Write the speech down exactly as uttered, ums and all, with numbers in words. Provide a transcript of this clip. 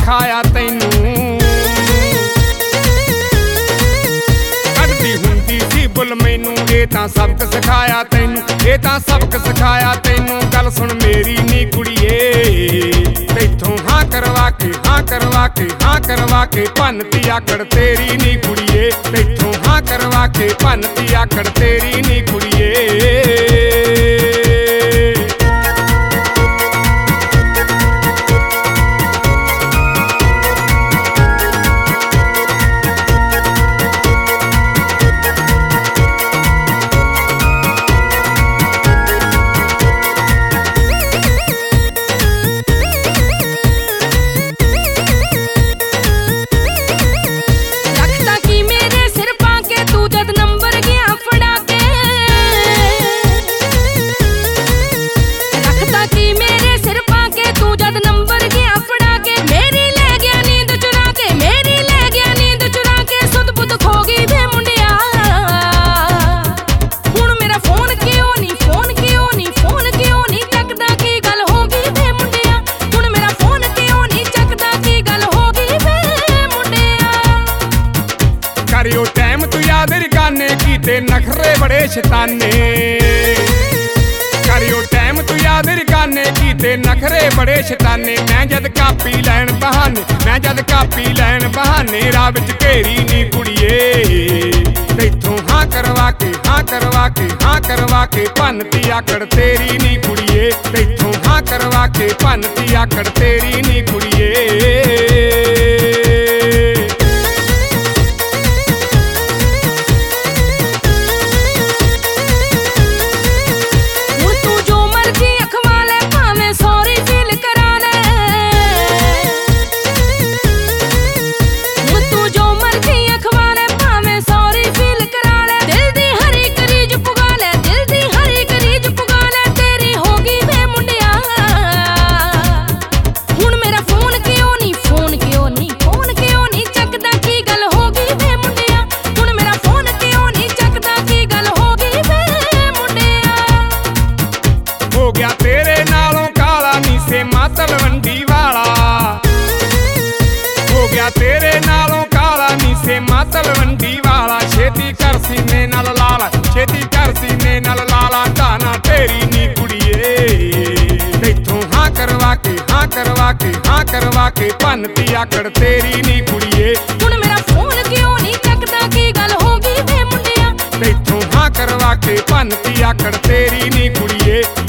सिखाया तैनू कढ़दी हुंदी सी बुल मैनू ये तां सबक सिखाया तैनू ये तां सबक सिखाया तैनू गल सुन मेरी नी कुड़िए तैथों हाँ करवा के हाँ करवा के हाँ करवा के भन्नती आकड़ तेरी नी कुड़िए तैथों हाँ करवा के भन्नती आकड़ तेरी नी कुड़िए। करियो टाइम तू याद रिकाने कीते नखरे बड़े शैताने करियो टाइम तू याद रिकाने कीते नखरे बड़े शैताने मैं जद कापी लैन बहाने मैं जद कापी लैन बहाने राह विच घेरी नी कुड़िए तैथों हाँ करवा के हाँ करवा के हाँ करवा के भन्नती आकड़ तेरी नी कुड़िए तैथों हाँ करवा के भन्नती आकड़ तेरी नी कुड़िए। हो गया तेरे नालों काला नीसे मातल वंडी वाला हो गया तेरे नालों काला नीसे मातल वंडी वाला छेती कर सीने नाल लाला छेती कर सीने नाल लाला गाना तेरी नी कुड़िए तैथों हाँ करवा के हाँ करवा के हाँ करवा के भन्नती आकड़ तेरी नी कुड़िए हुण मेरा फोन क्यों नहीं चकदा की गल हो गई वे मुंडिया तैथों हाँ करवा के भन्नती आकड़ तेरी नी कुड़िए।